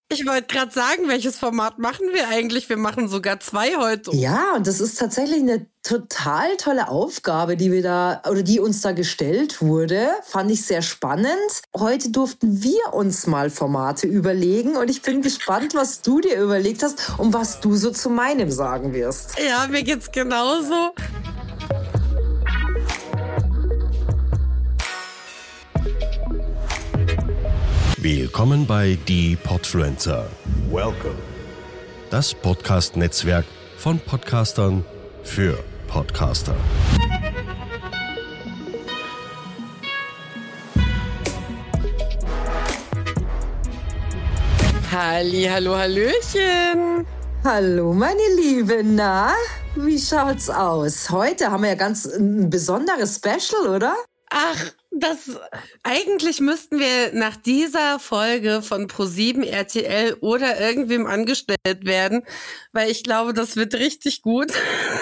Ich wollte gerade sagen, welches Format machen wir eigentlich? Wir machen sogar 2 heute. Ja, und das ist tatsächlich eine total tolle Aufgabe, die uns da gestellt wurde. Fand ich sehr spannend. Heute durften wir uns mal Formate überlegen und ich bin gespannt, was du dir überlegt hast und was du so zu meinem sagen wirst. Ja, mir geht's genauso. Willkommen bei Die Podfluencer. Welcome. Das Podcast-Netzwerk von Podcastern für Podcaster. Hallo, hallöchen. Hallo, meine Liebe. Na, wie schaut's aus? Heute haben wir ja ganz ein besonderes Special, oder? Ach, eigentlich müssten wir nach dieser Folge von ProSieben, RTL oder irgendwem angestellt werden, weil ich glaube, das wird richtig gut.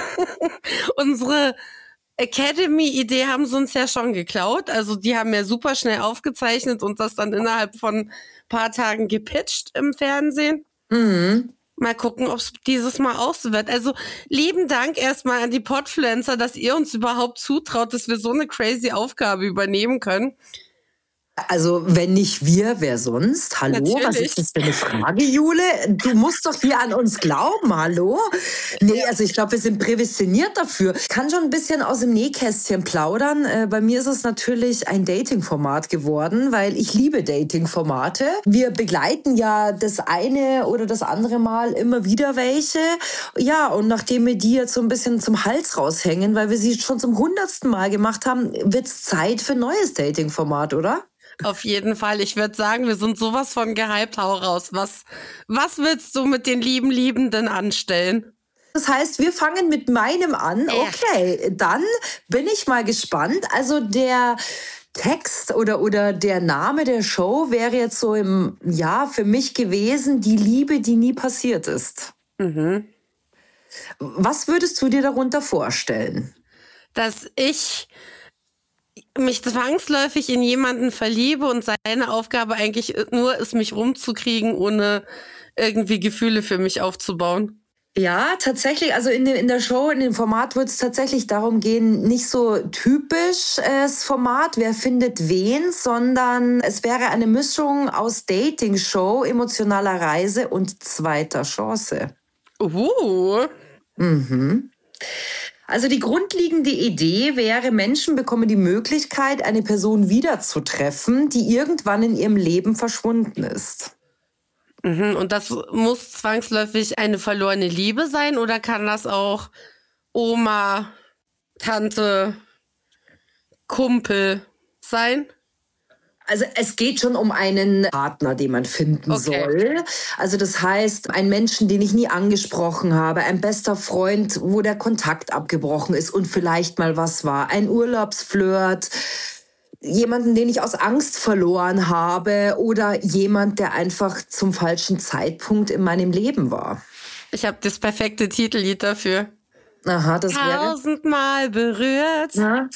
Unsere Academy-Idee haben sie uns ja schon geklaut. Also die haben ja super schnell aufgezeichnet und das dann innerhalb von ein paar Tagen gepitcht im Fernsehen. Mhm. Mal gucken, ob es dieses Mal auch so wird. Also lieben Dank erstmal an die Podfluencer, dass ihr uns überhaupt zutraut, dass wir so eine crazy Aufgabe übernehmen können. Also, wenn nicht wir, wer sonst? Hallo, Natürlich. Was ist das für eine Frage, Jule? Du musst doch hier an uns glauben, hallo? Nee, also ich glaube, wir sind prädestiniert dafür. Ich kann schon ein bisschen aus dem Nähkästchen plaudern. Bei mir ist es natürlich ein Dating-Format geworden, weil ich liebe Dating-Formate. Wir begleiten ja das eine oder das andere Mal immer wieder welche. Ja, und nachdem wir die jetzt so ein bisschen zum Hals raushängen, weil wir sie schon zum 100. Mal gemacht haben, wird's Zeit für ein neues Dating-Format, oder? Auf jeden Fall. Ich würde sagen, wir sind sowas von gehypt. Hau raus. Was willst du mit den lieben Liebenden anstellen? Das heißt, wir fangen mit meinem an. Okay, dann bin ich mal gespannt. Also der Text oder der Name der Show wäre jetzt so im Jahr für mich gewesen, die Liebe, die nie passiert ist. Mhm. Was würdest du dir darunter vorstellen? Dass ich mich zwangsläufig in jemanden verliebe und seine Aufgabe eigentlich nur ist, mich rumzukriegen, ohne irgendwie Gefühle für mich aufzubauen. Ja, tatsächlich, also in der Show, in dem Format wird es tatsächlich darum gehen, nicht so typisch das Format, wer findet wen, sondern es wäre eine Mischung aus Dating-Show, emotionaler Reise und zweiter Chance. Mhm. Also die grundlegende Idee wäre, Menschen bekommen die Möglichkeit, eine Person wiederzutreffen, die irgendwann in ihrem Leben verschwunden ist. Mhm. Und das muss zwangsläufig eine verlorene Liebe sein oder kann das auch Oma, Tante, Kumpel sein? Also es geht schon um einen Partner, den man finden soll. Also das heißt, einen Menschen, den ich nie angesprochen habe, ein bester Freund, wo der Kontakt abgebrochen ist und vielleicht mal was war, ein Urlaubsflirt, jemanden, den ich aus Angst verloren habe oder jemand, der einfach zum falschen Zeitpunkt in meinem Leben war. Ich habe das perfekte Titellied dafür. Aha, das wäre... 1000-mal berührt. Ja.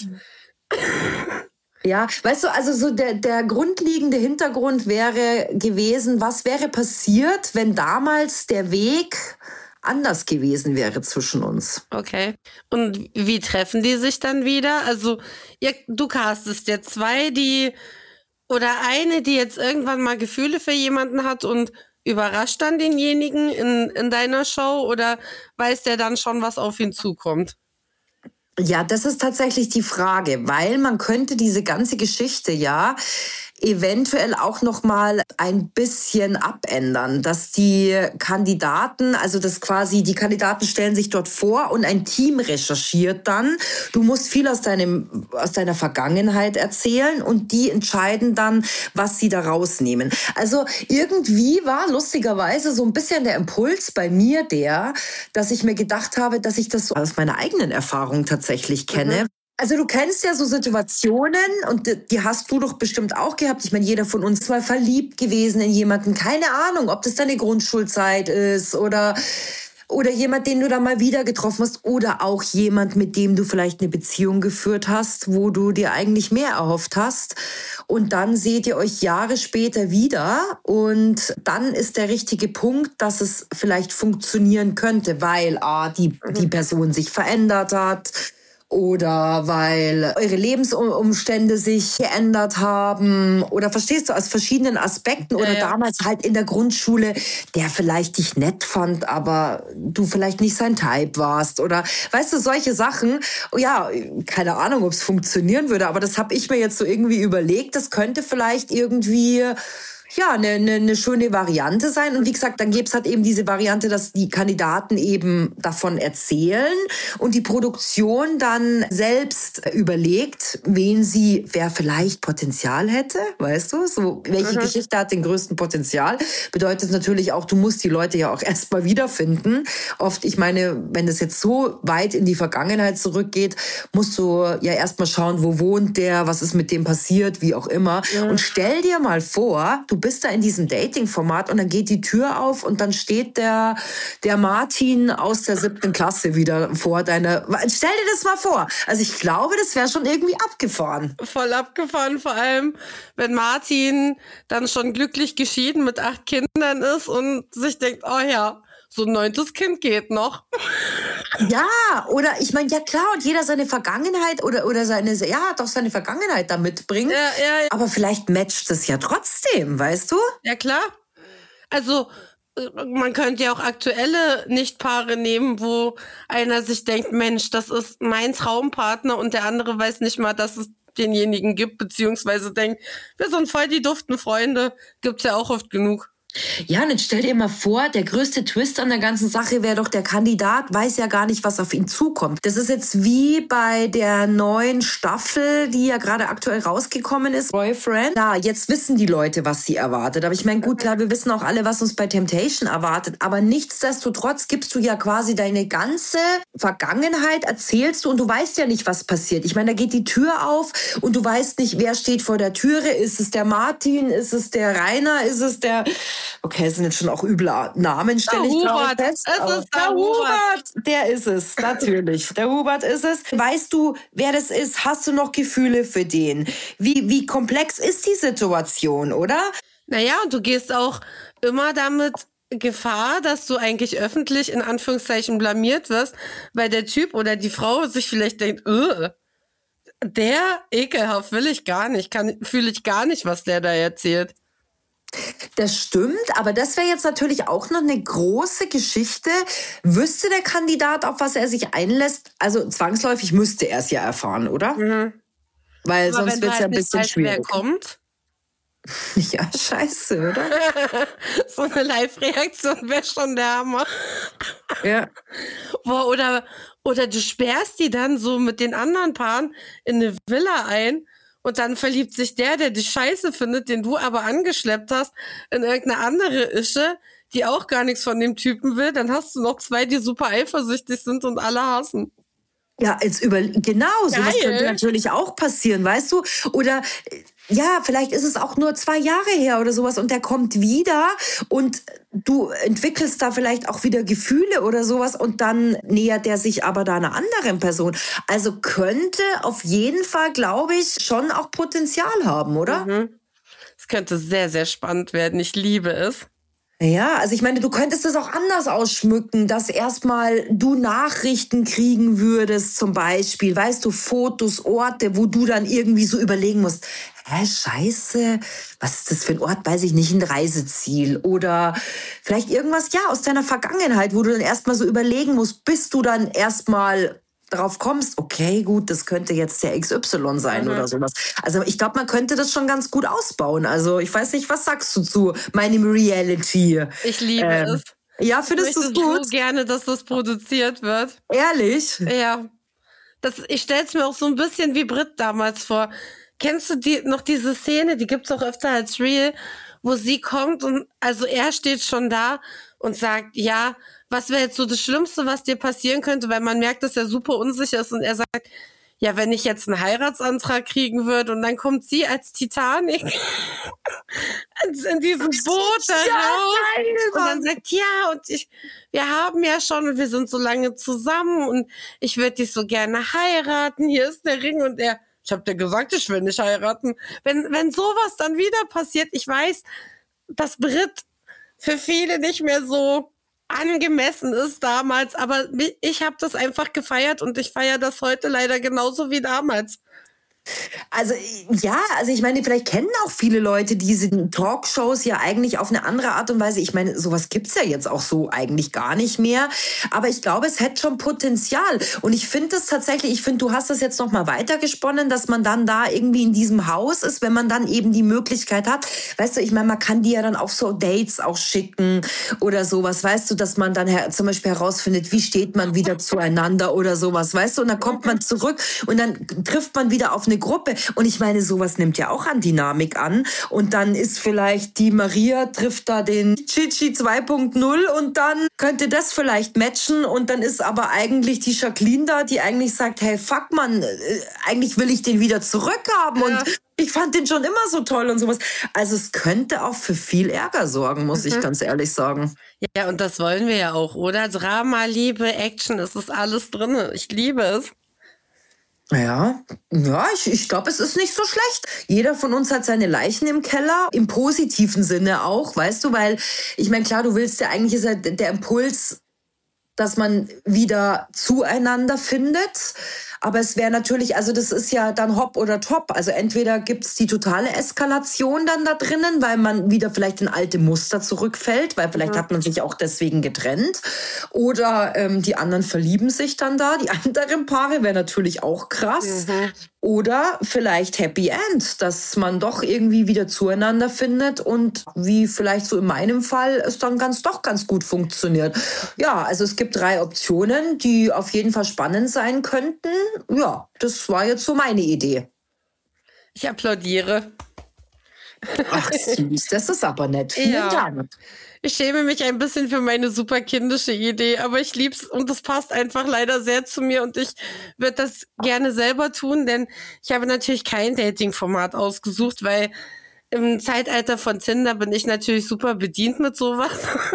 Ja, weißt du, also so der grundlegende Hintergrund wäre gewesen, was wäre passiert, wenn damals der Weg anders gewesen wäre zwischen uns. Okay. Und wie treffen die sich dann wieder? Also, du castest ja 2, oder eine, die jetzt irgendwann mal Gefühle für jemanden hat und überrascht dann denjenigen in deiner Show oder weiß der dann schon, was auf ihn zukommt? Ja, das ist tatsächlich die Frage, weil man könnte diese ganze Geschichte ja eventuell auch noch mal ein bisschen abändern, dass die Kandidaten, also das quasi die Kandidaten stellen sich dort vor und ein Team recherchiert dann. Du musst viel aus deiner Vergangenheit erzählen und die entscheiden dann, was sie da rausnehmen. Also irgendwie war lustigerweise so ein bisschen der Impuls bei mir dass ich mir gedacht habe, dass ich das so aus meiner eigenen Erfahrung tatsächlich kenne. Also du kennst ja so Situationen und die hast du doch bestimmt auch gehabt. Ich meine, jeder von uns war verliebt gewesen in jemanden. Keine Ahnung, ob das deine Grundschulzeit ist oder oder jemand, den du dann mal wieder getroffen hast oder auch jemand, mit dem du vielleicht eine Beziehung geführt hast, wo du dir eigentlich mehr erhofft hast und dann seht ihr euch Jahre später wieder und dann ist der richtige Punkt, dass es vielleicht funktionieren könnte, weil die Person sich verändert hat, oder weil eure Lebensumstände sich geändert haben oder verstehst du, aus verschiedenen Aspekten oder damals halt in der Grundschule, der vielleicht dich nett fand, aber du vielleicht nicht sein Type warst oder weißt du, solche Sachen. Ja, keine Ahnung, ob es funktionieren würde, aber das habe ich mir jetzt so irgendwie überlegt, das könnte vielleicht irgendwie eine schöne Variante sein. Und wie gesagt, dann gäbe es halt eben diese Variante, dass die Kandidaten eben davon erzählen und die Produktion dann selbst überlegt, wer vielleicht Potenzial hätte, weißt du? So, welche Geschichte hat den größten Potenzial? Bedeutet natürlich auch, du musst die Leute ja auch erstmal wiederfinden. Oft, ich meine, wenn es jetzt so weit in die Vergangenheit zurückgeht, musst du ja erstmal schauen, wo wohnt der, was ist mit dem passiert, wie auch immer. Und stell dir mal vor, du bist da in diesem Dating-Format und dann geht die Tür auf und dann steht der Martin aus der 7. Klasse wieder vor deiner... Stell dir das mal vor. Also ich glaube, das wäre schon irgendwie abgefahren. Voll abgefahren, vor allem, wenn Martin dann schon glücklich geschieden mit 8 Kindern ist und sich denkt, oh ja, so ein 9. Kind geht noch. Ja, oder ich meine, ja klar, und jeder seine Vergangenheit oder seine Vergangenheit da mitbringt. Ja. Aber vielleicht matcht es ja trotzdem, weißt du? Ja, klar. Also, man könnte ja auch aktuelle Nichtpaare nehmen, wo einer sich denkt, Mensch, das ist mein Traumpartner und der andere weiß nicht mal, dass es denjenigen gibt, beziehungsweise denkt, wir sind voll die duften Freunde. Gibt's ja auch oft genug. Ja, und jetzt stell dir mal vor, der größte Twist an der ganzen Sache wäre doch, der Kandidat weiß ja gar nicht, was auf ihn zukommt. Das ist jetzt wie bei der neuen Staffel, die ja gerade aktuell rausgekommen ist, Boyfriend. Ja, jetzt wissen die Leute, was sie erwartet. Aber ich meine, gut, klar, wir wissen auch alle, was uns bei Temptation erwartet. Aber nichtsdestotrotz gibst du ja quasi deine ganze Vergangenheit, erzählst du und du weißt ja nicht, was passiert. Ich meine, da geht die Tür auf und du weißt nicht, wer steht vor der Türe. Ist es der Martin? Ist es der Rainer? Ist es der... Okay, es sind jetzt schon auch üble Namen, stelle ich gerade fest. Es ist der Hubert. Der ist es, natürlich. Der Hubert ist es. Weißt du, wer das ist? Hast du noch Gefühle für den? Wie komplex ist die Situation, oder? Naja, und du gehst auch immer damit Gefahr, dass du eigentlich öffentlich in Anführungszeichen blamiert wirst, weil der Typ oder die Frau sich vielleicht denkt, der ekelhaft will ich gar nicht, fühle ich gar nicht, was der da erzählt. Das stimmt, aber das wäre jetzt natürlich auch noch eine große Geschichte. Wüsste der Kandidat, auf was er sich einlässt? Also zwangsläufig müsste er es ja erfahren, oder? Mhm. Weil aber sonst wird es ja ein bisschen schwierig. Wer kommt? Ja, scheiße, oder? So eine Live-Reaktion wäre schon der Hammer. Ja. Boah, oder du sperrst die dann so mit den anderen Paaren in eine Villa ein und dann verliebt sich der dich scheiße findet, den du aber angeschleppt hast, in irgendeine andere Ische, die auch gar nichts von dem Typen will. Dann hast du noch 2, die super eifersüchtig sind und alle hassen. Ja, genau, sowas könnte natürlich auch passieren, weißt du? Oder ja, vielleicht ist es auch nur 2 Jahre her oder sowas und der kommt wieder und du entwickelst da vielleicht auch wieder Gefühle oder sowas und dann nähert der sich aber da einer anderen Person. Also könnte auf jeden Fall, glaube ich, schon auch Potenzial haben, oder? Mhm. Es könnte sehr, sehr spannend werden. Ich liebe es. Ja, also ich meine, du könntest es auch anders ausschmücken, dass erstmal du Nachrichten kriegen würdest, zum Beispiel, weißt du, Fotos, Orte, wo du dann irgendwie so überlegen musst, scheiße, was ist das für ein Ort, weiß ich nicht, ein Reiseziel oder vielleicht irgendwas, aus deiner Vergangenheit, wo du dann erstmal so überlegen musst, bis du dann erstmal darauf kommst, okay, gut, das könnte jetzt der XY sein oder sowas. Also ich glaube, man könnte das schon ganz gut ausbauen. Also ich weiß nicht, was sagst du zu meinem Reality? Ich liebe es. Ja, findest du es gut? Ich möchte so gerne, dass das produziert wird. Ehrlich? Ja. Ich stell's mir auch so ein bisschen wie Brit damals vor. Kennst du noch diese Szene, die gibt's auch öfter als Reel, wo sie kommt und also er steht schon da und sagt, ja, was wäre jetzt so das Schlimmste, was dir passieren könnte, weil man merkt, dass er super unsicher ist und er sagt, ja, wenn ich jetzt einen Heiratsantrag kriegen würde und dann kommt sie als Titanic in diesem Boot da raus und dann sagt, ja, und wir haben ja schon und wir sind so lange zusammen und ich würde dich so gerne heiraten, hier ist der Ring und ich habe dir gesagt, ich will nicht heiraten. Wenn sowas dann wieder passiert, ich weiß, dass Brit für viele nicht mehr so angemessen ist damals, aber ich habe das einfach gefeiert und ich feiere das heute leider genauso wie damals. Also ja, also ich meine, vielleicht kennen auch viele Leute diese Talkshows ja eigentlich auf eine andere Art und Weise. Ich meine, sowas gibt's ja jetzt auch so eigentlich gar nicht mehr. Aber ich glaube, es hätte schon Potenzial. Und ich finde es tatsächlich, du hast das jetzt noch mal weitergesponnen, dass man dann da irgendwie in diesem Haus ist, wenn man dann eben die Möglichkeit hat. Weißt du, ich meine, man kann die ja dann auf so Dates auch schicken oder sowas. Weißt du, dass man dann zum Beispiel herausfindet, wie steht man wieder zueinander oder sowas. Weißt du, und dann kommt man zurück und dann trifft man wieder auf eine Gruppe. Und ich meine, sowas nimmt ja auch an Dynamik an. Und dann ist vielleicht die Maria trifft da den Chichi 2.0 und dann könnte das vielleicht matchen. Und dann ist aber eigentlich die Jacqueline da, die eigentlich sagt, hey, fuck man, eigentlich will ich den wieder zurückhaben. Ja. Und ich fand den schon immer so toll und sowas. Also es könnte auch für viel Ärger sorgen, muss ich ganz ehrlich sagen. Ja, und das wollen wir ja auch, oder? Drama, Liebe, Action, es ist alles drin. Ich liebe es. Ja, ich glaube, es ist nicht so schlecht. Jeder von uns hat seine Leichen im Keller, im positiven Sinne auch, weißt du, weil ich meine, klar, du willst ja eigentlich, ist ja der Impuls, dass man wieder zueinander findet. Aber es wäre natürlich, also das ist ja dann hopp oder top. Also entweder gibt's die totale Eskalation dann da drinnen, weil man wieder vielleicht in alte Muster zurückfällt, weil vielleicht hat man sich auch deswegen getrennt. Oder die anderen verlieben sich dann da. Die anderen Paare wäre natürlich auch krass. Oder vielleicht Happy End, dass man doch irgendwie wieder zueinander findet und wie vielleicht so in meinem Fall es dann doch ganz gut funktioniert. Ja, also es gibt 3 Optionen, die auf jeden Fall spannend sein könnten. Ja, das war jetzt so meine Idee. Ich applaudiere. Ach süß, das ist aber nett. Vielen Dank. Ich schäme mich ein bisschen für meine super kindische Idee, aber ich lieb's und das passt einfach leider sehr zu mir und ich würde das gerne selber tun, denn ich habe natürlich kein Dating-Format ausgesucht, weil im Zeitalter von Tinder bin ich natürlich super bedient mit sowas.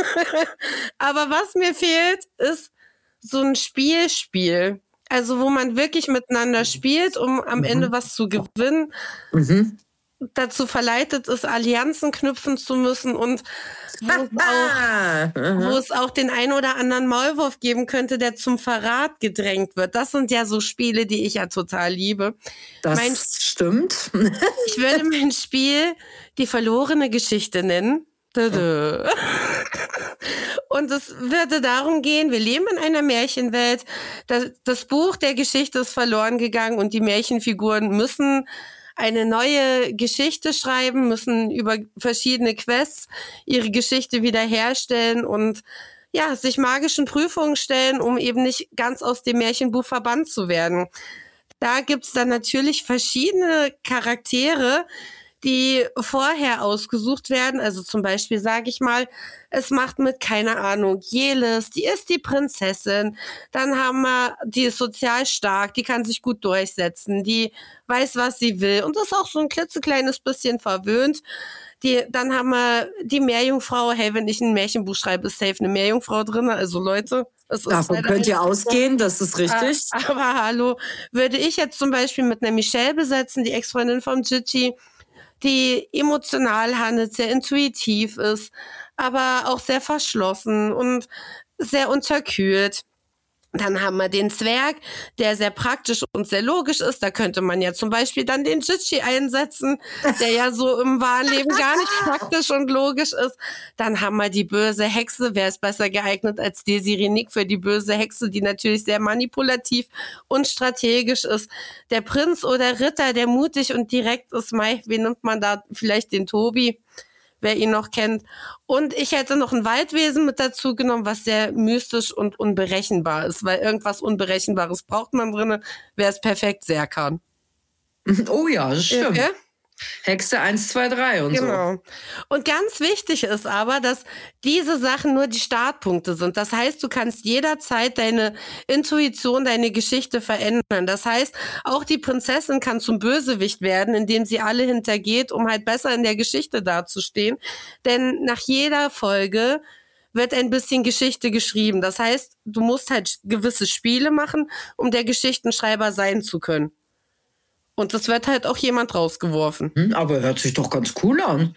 Aber was mir fehlt, ist so ein Spiel. Also wo man wirklich miteinander spielt, um am Ende was zu gewinnen. Dazu verleitet ist, Allianzen knüpfen zu müssen und wo es auch den einen oder anderen Maulwurf geben könnte, der zum Verrat gedrängt wird. Das sind ja so Spiele, die ich ja total liebe. Das stimmt. Ich würde mein Spiel die verlorene Geschichte nennen. Und es würde darum gehen, wir leben in einer Märchenwelt. Das Buch der Geschichte ist verloren gegangen und die Märchenfiguren müssen eine neue Geschichte schreiben, müssen über verschiedene Quests ihre Geschichte wiederherstellen und ja, sich magischen Prüfungen stellen, um eben nicht ganz aus dem Märchenbuch verbannt zu werden. Da gibt's dann natürlich verschiedene Charaktere, die vorher ausgesucht werden. Also zum Beispiel, sage ich mal, es macht mit, keine Ahnung, Jelis, die ist die Prinzessin. Dann haben wir, die ist sozial stark, die kann sich gut durchsetzen, die weiß, was sie will und ist auch so ein klitzekleines bisschen verwöhnt. Dann haben wir die Meerjungfrau. Hey, wenn ich ein Märchenbuch schreibe, ist safe eine Meerjungfrau drin. Also Leute, davon könnt ihr ausgehen, das ist richtig. Aber hallo, würde ich jetzt zum Beispiel mit einer Michelle besetzen, die Ex-Freundin von Gigi, die emotional handelt, sehr intuitiv ist, aber auch sehr verschlossen und sehr unterkühlt. Dann haben wir den Zwerg, der sehr praktisch und sehr logisch ist. Da könnte man ja zum Beispiel dann den Gigi einsetzen, der ja so im wahren Leben gar nicht praktisch und logisch ist. Dann haben wir die böse Hexe. Wer ist besser geeignet als Desiree Nick für die böse Hexe, die natürlich sehr manipulativ und strategisch ist. Der Prinz oder Ritter, der mutig und direkt ist. Wie nimmt man da vielleicht den Tobi? Wer ihn noch kennt. Und ich hätte noch ein Waldwesen mit dazu genommen, was sehr mystisch und unberechenbar ist, weil irgendwas Unberechenbares braucht man drin. Wer es perfekt Serkan. Oh ja, das stimmt. Okay? Hexe 1, 2, 3 und so. Genau. Und ganz wichtig ist aber, dass diese Sachen nur die Startpunkte sind. Das heißt, du kannst jederzeit deine Intuition, deine Geschichte verändern. Das heißt, auch die Prinzessin kann zum Bösewicht werden, indem sie alle hintergeht, um halt besser in der Geschichte dazustehen. Denn nach jeder Folge wird ein bisschen Geschichte geschrieben. Das heißt, du musst halt gewisse Spiele machen, um der Geschichtenschreiber sein zu können. Und es wird halt auch jemand rausgeworfen. Aber hört sich doch ganz cool an.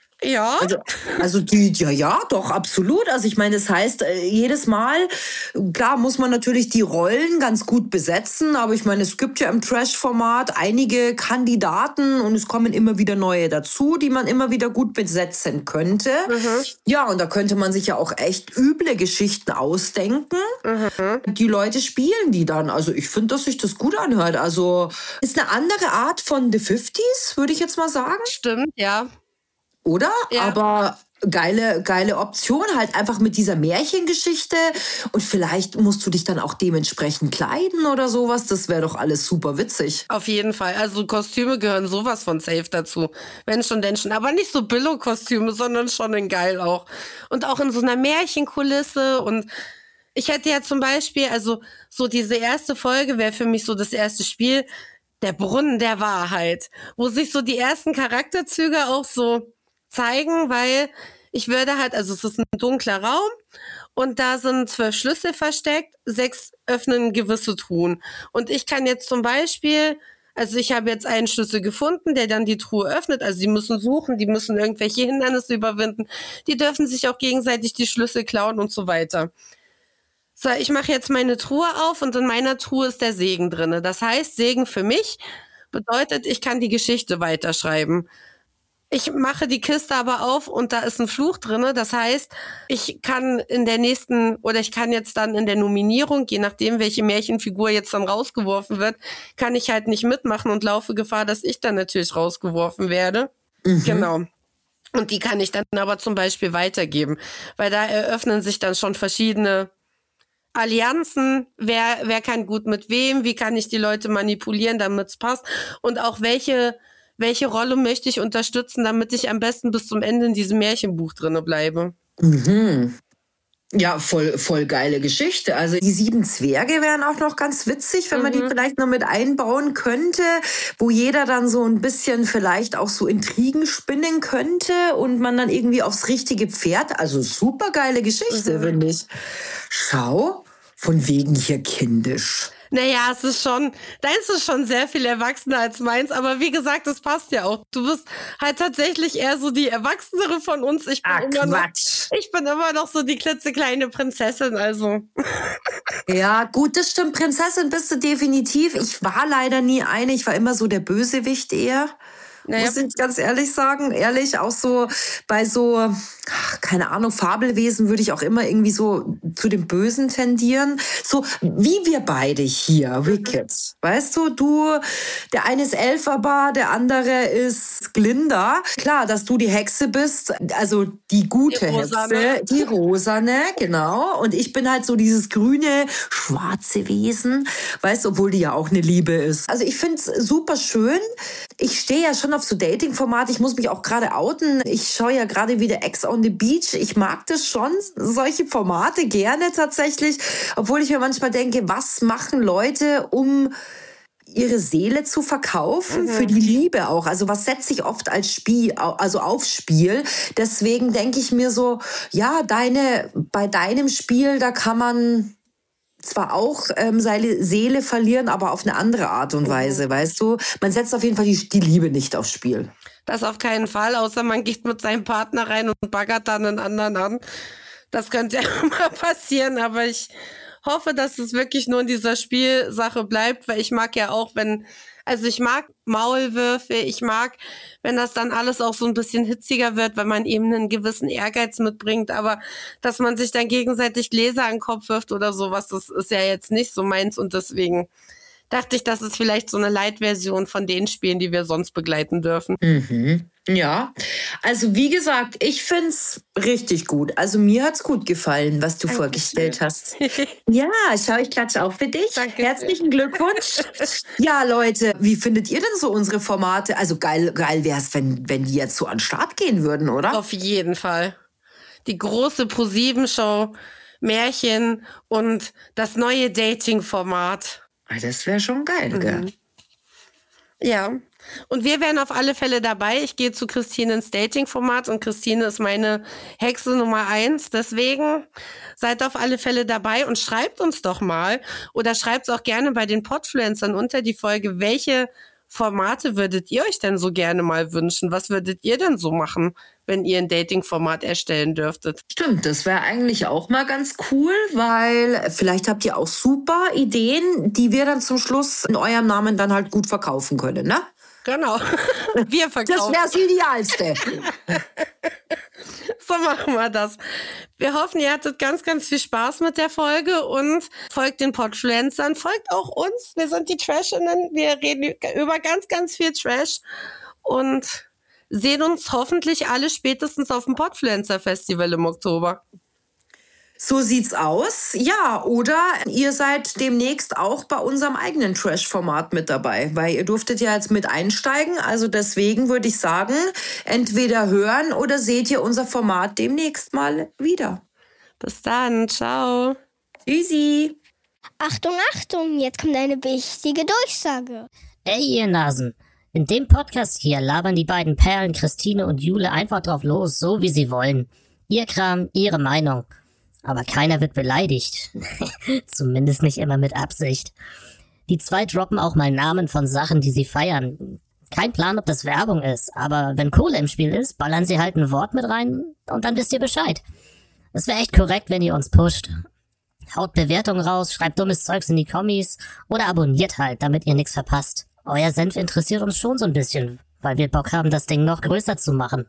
Ja. Also ja, doch, absolut. Also ich meine, das heißt, jedes Mal, klar muss man natürlich die Rollen ganz gut besetzen, aber ich meine, es gibt ja im Trash-Format einige Kandidaten und es kommen immer wieder neue dazu, die man immer wieder gut besetzen könnte. Ja, und da könnte man sich ja auch echt üble Geschichten ausdenken. Die Leute spielen die dann. Also ich finde, dass sich das gut anhört. Also ist eine andere Art von The 50s, würde ich jetzt mal sagen. Stimmt, ja. Oder? Ja. Aber geile Option, halt einfach mit dieser Märchengeschichte. Und vielleicht musst du dich dann auch dementsprechend kleiden oder sowas. Das wäre doch alles super witzig. Auf jeden Fall. Also Kostüme gehören sowas von safe dazu. Wenn schon, denn schon. Aber nicht so Billo-Kostüme, sondern schon in geil auch. Und auch in so einer Märchenkulisse. Und ich hätte ja zum Beispiel, also so diese erste Folge wäre für mich so das erste Spiel, der Brunnen der Wahrheit. Wo sich so die ersten Charakterzüge auch so zeigen, weil ich würde halt, also es ist ein dunkler Raum und da sind 12 Schlüssel versteckt, 6 öffnen gewisse Truhen. Und ich kann jetzt zum Beispiel, also ich habe jetzt einen Schlüssel gefunden, der dann die Truhe öffnet, also die müssen suchen, die müssen irgendwelche Hindernisse überwinden, die dürfen sich auch gegenseitig die Schlüssel klauen und so weiter. So, ich mache jetzt meine Truhe auf und in meiner Truhe ist der Segen drinne. Das heißt, Segen für mich bedeutet, ich kann die Geschichte weiterschreiben. Ich mache die Kiste aber auf und da ist ein Fluch drinne. Das heißt, ich kann in der nächsten oder ich kann jetzt dann in der Nominierung, je nachdem, welche Märchenfigur jetzt dann rausgeworfen wird, kann ich halt nicht mitmachen und laufe Gefahr, dass ich dann natürlich rausgeworfen werde. Genau. Und die kann ich dann aber zum Beispiel weitergeben, weil da eröffnen sich dann schon verschiedene Allianzen, wer kann gut mit wem, wie kann ich die Leute manipulieren, damit es passt und auch welche Rolle möchte ich unterstützen, damit ich am besten bis zum Ende in diesem Märchenbuch drinne bleibe. Ja, voll geile Geschichte. Also die 7 Zwerge wären auch noch ganz witzig, wenn man die vielleicht noch mit einbauen könnte, wo jeder dann so ein bisschen vielleicht auch so Intrigen spinnen könnte und man dann irgendwie aufs richtige Pferd, also super geile Geschichte, finde ich. Schau, von wegen hier kindisch. Naja, deins ist schon sehr viel erwachsener als meins, aber wie gesagt, das passt ja auch. Du bist halt tatsächlich eher so die Erwachsenere von uns. Ich bin immer noch so die klitzekleine Prinzessin, also. Ja, gut, das stimmt. Prinzessin bist du definitiv. Ich war leider nie eine. Ich war immer so der Bösewicht eher. Naja. Muss ich ganz ehrlich sagen. Ehrlich, auch so bei so, keine Ahnung, Fabelwesen würde ich auch immer irgendwie so zu dem Bösen tendieren. So wie wir beide hier, Wicked. Weißt du, der eine ist Elphaba, der andere ist Glinda. Klar, dass du die Hexe bist, also die gute Hexe, die Rosane, genau. Und ich bin halt so dieses grüne, schwarze Wesen, weißt du, obwohl die ja auch eine Liebe ist. Also ich find's super schön. Ich stehe ja schon auf so Dating-Formate. Ich muss mich auch gerade outen. Ich schaue ja gerade wieder Ex on the Beach. Ich mag das schon, solche Formate gerne tatsächlich. Obwohl ich mir manchmal denke, was machen Leute, um ihre Seele zu verkaufen, für die Liebe auch. Also was setzt sich oft als Spiel, also aufs Spiel. Deswegen denke ich mir so, ja, bei deinem Spiel, da kann man zwar auch seine Seele verlieren, aber auf eine andere Art und Weise, weißt du? Man setzt auf jeden Fall die Liebe nicht aufs Spiel. Das auf keinen Fall, außer man geht mit seinem Partner rein und baggert dann einen anderen an. Das könnte ja mal passieren, aber ich hoffe, dass es wirklich nur in dieser Spielsache bleibt, weil ich mag ja auch, ich mag Maulwürfe, ich mag, wenn das dann alles auch so ein bisschen hitziger wird, weil man eben einen gewissen Ehrgeiz mitbringt, aber dass man sich dann gegenseitig Gläser an den Kopf wirft oder sowas, das ist ja jetzt nicht so meins und deswegen dachte ich, das ist vielleicht so eine Light-Version von den Spielen, die wir sonst begleiten dürfen. Ja, also wie gesagt, ich find's richtig gut. Also mir hat's gut gefallen, was du vorgestellt hast. Ja, schau, ich klatsche auch für dich. Danke. Herzlichen Glückwunsch. Ja, Leute, wie findet ihr denn so unsere Formate? Also geil wär's, wenn die jetzt so an den Start gehen würden, oder? Auf jeden Fall. Die große ProSieben-Show, Märchen und das neue Dating-Format. Das wäre schon geil, gell? Ja, und wir wären auf alle Fälle dabei. Ich gehe zu Christine ins Dating-Format und Christine ist meine Hexe Nummer 1. Deswegen seid auf alle Fälle dabei und schreibt uns doch mal oder schreibt es auch gerne bei den Podfluencern unter die Folge, welche Formate würdet ihr euch denn so gerne mal wünschen? Was würdet ihr denn so machen, wenn ihr ein Dating-Format erstellen dürftet? Stimmt, das wäre eigentlich auch mal ganz cool, weil vielleicht habt ihr auch super Ideen, die wir dann zum Schluss in eurem Namen dann halt gut verkaufen können, ne? Genau, wir verkaufen. Das wäre das Idealste. So machen wir das. Wir hoffen, ihr hattet ganz, ganz viel Spaß mit der Folge und folgt den Podfluencern, folgt auch uns. Wir sind die Trashinnen. Wir reden über ganz, ganz viel Trash und sehen uns hoffentlich alle spätestens auf dem Podfluencer Festival im Oktober. So sieht's aus. Ja, oder ihr seid demnächst auch bei unserem eigenen Trash-Format mit dabei, weil ihr durftet ja jetzt mit einsteigen. Also deswegen würde ich sagen, entweder hören oder seht ihr unser Format demnächst mal wieder. Bis dann, ciao. Tschüssi. Achtung, Achtung, jetzt kommt eine wichtige Durchsage. Ey, ihr Nasen. In dem Podcast hier labern die beiden Perlen Christine und Jule einfach drauf los, so wie sie wollen. Ihr Kram, ihre Meinung. Aber keiner wird beleidigt. Zumindest nicht immer mit Absicht. Die zwei droppen auch mal Namen von Sachen, die sie feiern. Kein Plan, ob das Werbung ist, aber wenn Kohle im Spiel ist, ballern sie halt ein Wort mit rein und dann wisst ihr Bescheid. Es wäre echt korrekt, wenn ihr uns pusht. Haut Bewertungen raus, schreibt dummes Zeugs in die Kommis oder abonniert halt, damit ihr nichts verpasst. Euer Senf interessiert uns schon so ein bisschen, weil wir Bock haben, das Ding noch größer zu machen.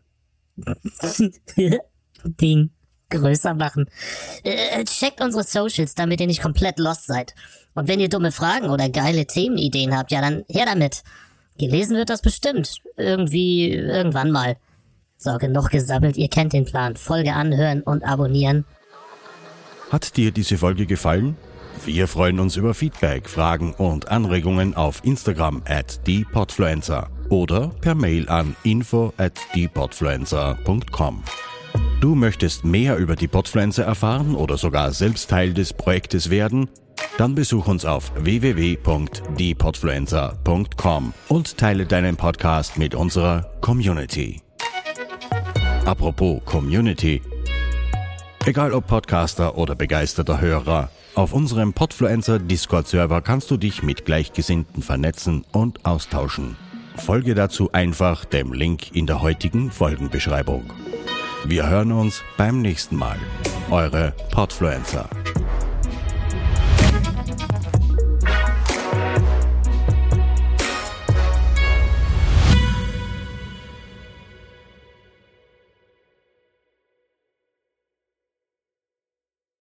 Ding größer machen. Checkt unsere Socials, damit ihr nicht komplett lost seid. Und wenn ihr dumme Fragen oder geile Themenideen habt, ja dann her damit. Gelesen wird das bestimmt. Irgendwann mal. So, genug gesabbelt, ihr kennt den Plan. Folge anhören und abonnieren. Hat dir diese Folge gefallen? Wir freuen uns über Feedback, Fragen und Anregungen auf Instagram @diepodfluencer oder per Mail an info@diepodfluencer.com. Du möchtest mehr über die Podfluencer erfahren oder sogar selbst Teil des Projektes werden? Dann besuch uns auf www.diepodfluencer.com und teile deinen Podcast mit unserer Community. Apropos Community. Egal ob Podcaster oder begeisterter Hörer, auf unserem Podfluencer Discord-Server kannst du dich mit Gleichgesinnten vernetzen und austauschen. Folge dazu einfach dem Link in der heutigen Folgenbeschreibung. Wir hören uns beim nächsten Mal. Eure Podfluencer.